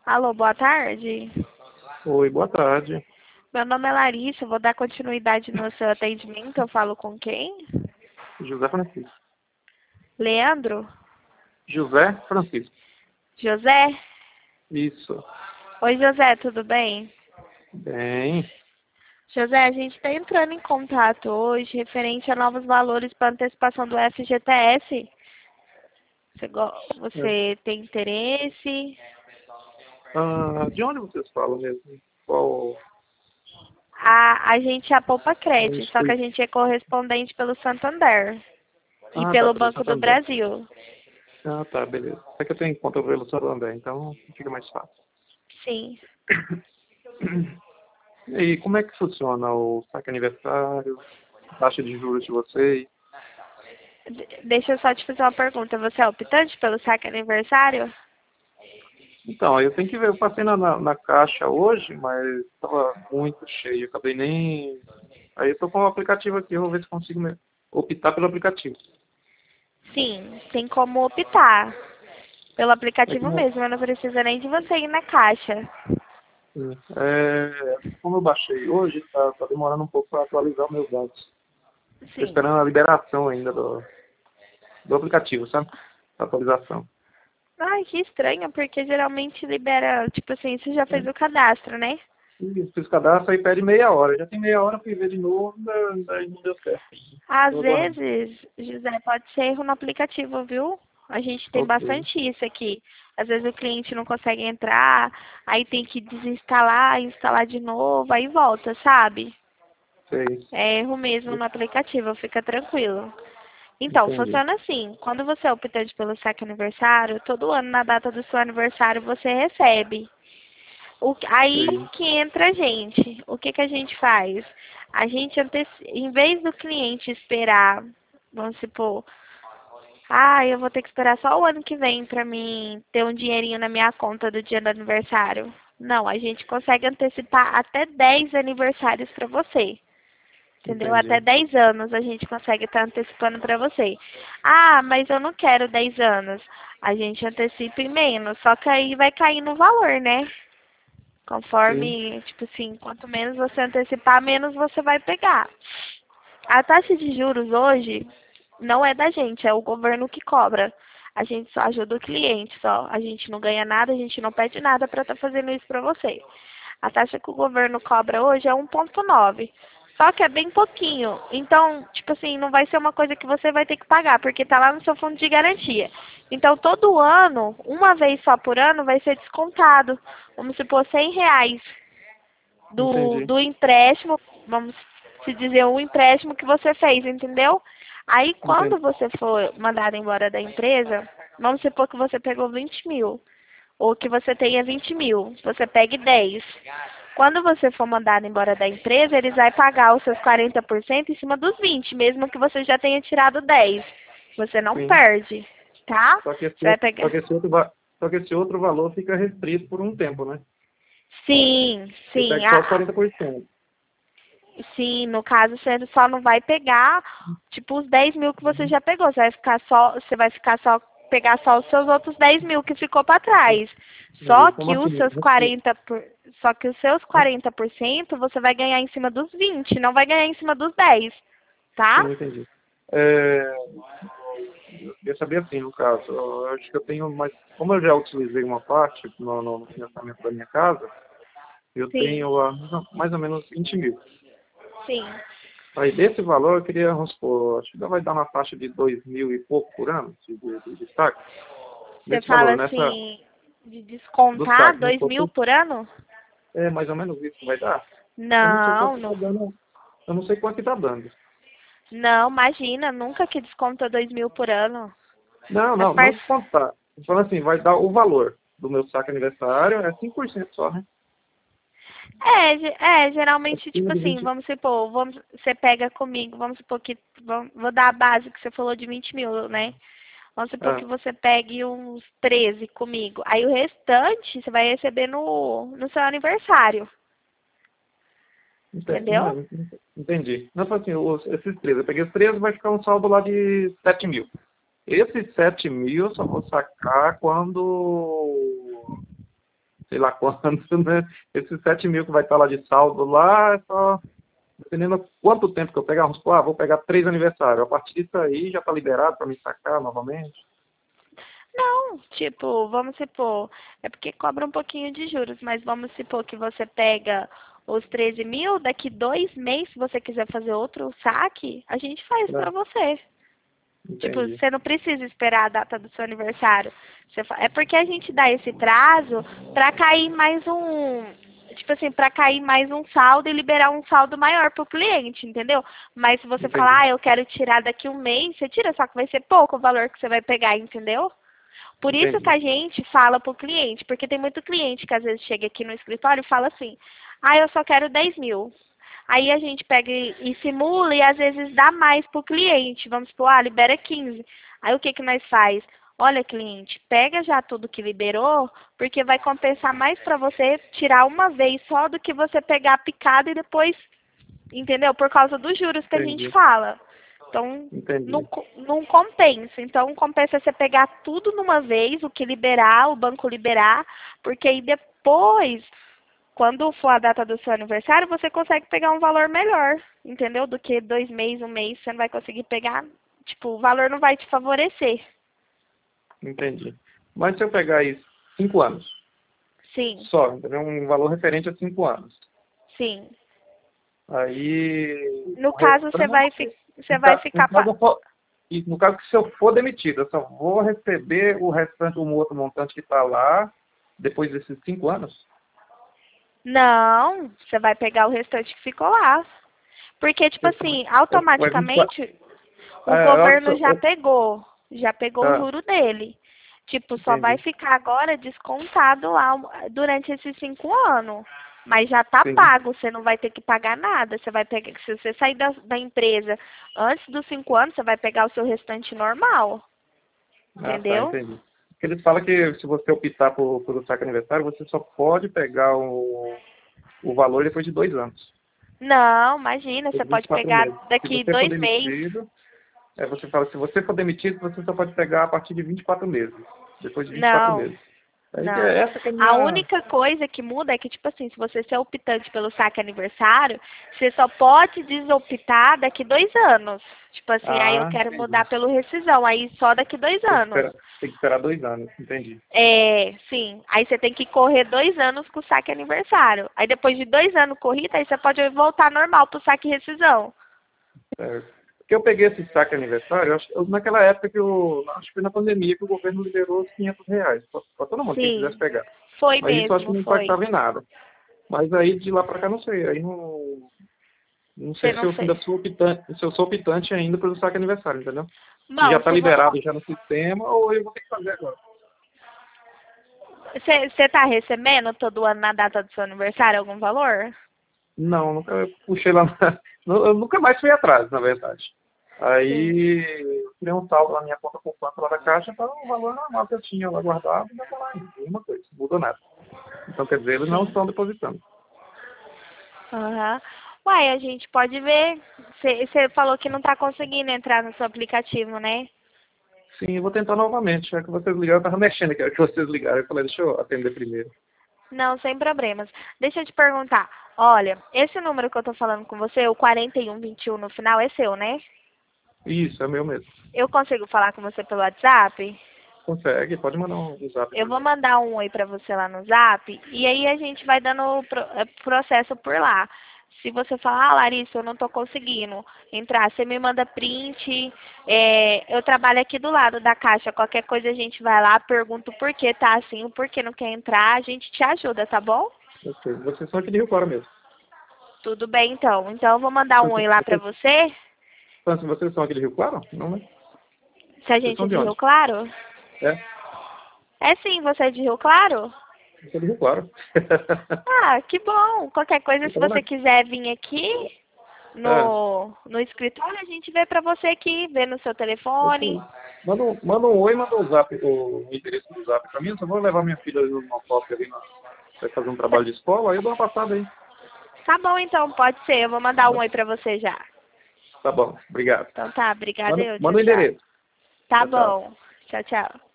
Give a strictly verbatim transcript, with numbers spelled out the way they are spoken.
Alô, boa tarde. Oi, boa tarde. Meu nome é Larissa, vou dar continuidade no seu atendimento. Eu falo com quem? José Francisco. Leandro? José Francisco. José? Isso. Oi, José, tudo bem? Bem. José, a gente está entrando em contato hoje referente a novos valores para antecipação do F G T S. Você, go- é. você tem interesse? Ah, de onde vocês falam mesmo? Qual A, a gente é a Poupa a Cred, só que a instituição? gente é correspondente pelo Santander e Ah, tá, pelo pelo Banco do Santander. Brasil. Ah, tá, beleza. É que eu tenho conta pelo Santander, então fica mais fácil. Sim. E aí, como é que funciona o saque aniversário, taxa de juros de vocês? De- Deixa eu só te fazer uma pergunta. Você é optante pelo saque aniversário? Então, eu tenho que ver, eu passei na, na, na caixa hoje, mas estava muito cheio, acabei nem... Aí eu tô com o aplicativo aqui, eu vou ver se consigo me- optar pelo aplicativo. Sim, tem como optar pelo É que aplicativo não, mesmo. Não precisa nem de você ir na caixa. é, como eu baixei hoje, tá, tá demorando um pouco para atualizar os meus dados. Estou Sim. esperando a liberação ainda do, do aplicativo, sabe? A atualização. Ai, que estranho, porque geralmente libera, tipo assim, você já fez É, o cadastro, né? e fiz cadastro aí pede meia hora. Já tem meia hora para ver de novo, daí daí não deu certo. Às Estou aguardando. vezes, José, pode ser erro no aplicativo, viu? A gente tem Ok, bastante isso aqui. Às vezes o cliente não consegue entrar, aí tem que desinstalar, instalar de novo, aí volta, sabe? sei. É erro mesmo no aplicativo, fica tranquilo. Então, Entendi. funciona assim. Quando você é optante pelo saque aniversário, todo ano na data do seu aniversário você recebe. O, aí Sei. que entra a gente. O que, que a gente faz? A gente, anteci... em vez do cliente esperar, vamos supor, ah, eu vou ter que esperar só o ano que vem para mim ter um dinheirinho na minha conta do dia do aniversário. Não, a gente consegue antecipar até dez aniversários para você. Entendeu? Até Entendi. dez anos a gente consegue estar antecipando para você. Ah, mas eu não quero dez anos. A gente antecipa em menos, só que aí vai cair no valor, né? Sim. Conforme, tipo assim, quanto menos você antecipar, menos você vai pegar. A taxa de juros hoje não é da gente, é o governo que cobra. A gente só ajuda o cliente, só. A gente não ganha nada, a gente não pede nada para estar fazendo isso para você. A taxa que o governo cobra hoje é um vírgula nove. Só que é bem pouquinho. Então, tipo assim, não vai ser uma coisa que você vai ter que pagar, porque tá lá no seu fundo de garantia. Então, todo ano, uma vez só por ano, vai ser descontado. Vamos supor, cem reais do, Entendi. do empréstimo, vamos se dizer, o empréstimo que você fez, entendeu? Aí, quando Entendi. você for mandado embora da empresa, vamos supor que você pegou vinte mil, ou que você tenha vinte mil, você pegue dez. Quando você for mandado embora da empresa, eles vão pagar os seus quarenta por cento em cima dos vinte, mesmo que você já tenha tirado dez. Você não Sim. perde, tá? Só que Você vai esse, só pegar. que esse outro, va- só que esse outro valor fica restrito por um tempo, né? Sim, Eu sim. pego só os A, quarenta por cento. sim, no caso você só não vai pegar, tipo, os dez mil que você Uhum. já pegou. Você vai ficar só, você vai ficar só, pegar só os seus outros dez mil que ficou para trás. Entendi. Só Como que os assim? seus quarenta por, só que os seus quarenta por cento você vai ganhar em cima dos vinte, não vai ganhar em cima dos dez, tá? Sim, entendi. É, eu queria saber assim, no caso, eu acho que eu tenho mais, como eu já utilizei uma parte no, no financiamento da minha casa, eu Sim, tenho ah, mais ou menos vinte mil. sim. Aí desse valor eu queria, vamos supor, acho que vai dar uma taxa de dois mil e pouco por ano de, de, de saque. Você Nesse fala valor, nessa, assim, de do descontar saque, né? dois mil Porque por ano? é mais ou menos isso que vai dar. Eu não sei quanto Não, que tá não. dando, eu não sei quanto que tá dando. Não, imagina, nunca que desconta dois mil por ano. Não, As não, par... não descontar. Eu falo assim, vai dar o valor do meu saque aniversário, é cinco por cento só, né? É, ge- é, geralmente, Acima tipo de assim, vinte. vamos supor, vamos, você pega comigo, vamos supor que, vamos, vou dar a base que você falou de vinte mil, né? Vamos supor Ah, que você pegue uns treze comigo. Aí o restante você vai receber no, no seu aniversário, ente- entendeu? não, entendi. Não, falo assim, os, esses três, eu peguei os três, vai ficar um saldo lá de sete mil. Esses sete mil eu só vou sacar quando sei lá quanto, né? Esses sete mil que vai estar lá de saldo lá, é só dependendo quanto tempo que eu pegar, vamos supor, ah, vou pegar três aniversários. A partir disso aí já está liberado para me sacar novamente? Não, tipo, vamos supor, é porque cobra um pouquinho de juros, mas vamos supor que você pega os treze mil, daqui dois meses, se você quiser fazer outro saque, a gente faz É, pra você. Tipo, entendi. você não precisa esperar a data do seu aniversário. Você fa- É porque a gente dá esse prazo pra cair mais um, tipo assim, pra cair mais um saldo e liberar um saldo maior pro cliente, entendeu? Mas se você falar, Entendi. ah, eu quero tirar daqui um mês, você tira, só que vai ser pouco o valor que você vai pegar, entendeu? Por isso que Entendi. a gente fala pro cliente, porque tem muito cliente que às vezes chega aqui no escritório e fala assim, ah, eu só quero dez mil. Aí a gente pega e, e simula e às vezes dá mais pro cliente. Vamos supor, ah, libera quinze. Aí o que que nós faz? Olha, cliente, pega já tudo que liberou, porque vai compensar mais para você tirar uma vez só do que você pegar picado e depois, entendeu? Por causa dos juros que a gente Entendi. fala. Então, não, Entendi. co- não compensa. Então, compensa você pegar tudo numa vez, o que liberar, o banco liberar, porque aí depois, quando for a data do seu aniversário, você consegue pegar um valor melhor, entendeu? Do que dois meses, um mês, você não vai conseguir pegar. Tipo, o valor não vai te favorecer. Entendi. Mas se eu pegar aí cinco anos, Sim, só, entendeu? Um valor referente a cinco anos. sim. Aí, No o caso, você vai, fi- restante, você no vai ca- no ficar... caso, pa- eu for- e no caso que se eu for demitido, eu só vou receber o restante, o outro montante que está lá, depois desses cinco anos? Não, você vai pegar o restante que ficou lá. Porque, tipo Eu, também- assim, é, é vinte e quatro, automaticamente, o é, eu, governo absor- já eu, pegou, já pegou o ah, juro dele. Tipo, só vai entendi, ficar agora descontado lá durante esses cinco anos. Mas já tá sim. pago, você não vai ter que pagar nada. Você vai pegar, se você sair da, da empresa antes dos cinco anos, você vai pegar o seu restante normal. Ah, tá, Entendeu? entendi. Porque eles falam que se você optar por, por o saque aniversário, você só pode pegar o, o valor depois de dois anos, Não, imagina, depois você de vinte e pode quatro pegar meses. Se daqui você for dois meses. demitido, é, você fala, se você for demitido, você só pode pegar a partir de vinte e quatro meses, depois de vinte e quatro Não. meses. Aí, que Não. é- essa que é a A minha... única coisa que muda é que, tipo assim, se você ser optante pelo saque aniversário, você só pode desoptar daqui dois anos. Tipo assim, aí eu Ah, quero entendi. mudar pelo rescisão, aí só daqui dois Tem que anos. esperar, tem que esperar dois anos, entendi. É, sim. Aí você tem que correr dois anos com o saque aniversário. Aí depois de dois anos corrida, aí você pode voltar normal pro saque rescisão. Certo. Porque eu peguei esse saque aniversário, eu acho, eu- naquela época que eu, acho que foi na pandemia que o governo liberou os quinhentos reais para todo mundo, quem quisesse Sim. pegar. Foi Mas isso eu acho que mesmo, não foi. impactava em nada. Mas aí de lá para cá não sei, aí não, não sei Você se não eu ainda fez. sou optante, se eu sou optante ainda pelo saque aniversário, entendeu? Se já Bom, está se você liberado já no sistema, ou eu vou ter que fazer agora. você você tá recebendo todo ano na data do seu aniversário algum valor? Não, nunca puxei lá, na- nu- eu nunca mais fui atrás, na verdade. Sim. Aí eu criei um saldo na minha conta poupança lá da Caixa para o valor normal que eu tinha lá guardado, e ainda está lá ainda, nenhuma coisa, não mudou nada. Então quer dizer, eles não Sim. estão depositando. Aham. Uai, a gente pode ver. Você falou que não tá conseguindo entrar no seu aplicativo, né? Sim, eu vou tentar novamente, já que vocês ligaram, eu estava mexendo aqui, a hora que vocês ligaram, eu falei, deixa eu atender primeiro. Não, sem problemas. Deixa eu te perguntar. Olha, esse número que eu tô falando com você, o quarenta e um vinte e um no final, é seu, né? Isso, é meu mesmo. Eu consigo falar com você pelo WhatsApp? Consegue, pode mandar um zap Eu para vou mim. mandar um oi pra você lá no Zap e aí a gente vai dando o pro- eh, processo por lá. Se você falar, ah, Larissa, eu não tô conseguindo entrar, você me manda print. É, eu trabalho aqui do lado da caixa. Qualquer coisa a gente vai lá, pergunta o porquê tá assim, o porquê não quer entrar, a gente te ajuda, tá bom? Ok, vocês são aqui de Rio Claro mesmo. Tudo bem, então. Então eu vou mandar um oi Vocês, lá pra vocês, você. vocês são aqui de Rio Claro? Não, né? Se a Vocês gente é são de de Rio onde? Claro? É, É sim, você é de Rio Claro? eu sou de Rio Claro. Ah, que bom. Qualquer coisa, Eu se tava você na... quiser vir aqui É, no, no escritório, a gente vê pra você aqui, vê no seu isso telefone. aí. Manda um, manda um oi, manda um zap, o, o endereço do zap pra mim. Eu só vou levar minha filha numa foto ali, na, vai fazer um Tá, trabalho de escola, aí eu dou uma passada aí. tá bom, então, pode ser. Eu vou mandar um oi pra você já. Tá bom, obrigado. Então tá, obrigada Manda, eu. Tchau, manda o tchau. endereço. Tá Tchau, tchau. bom. Tchau, tchau.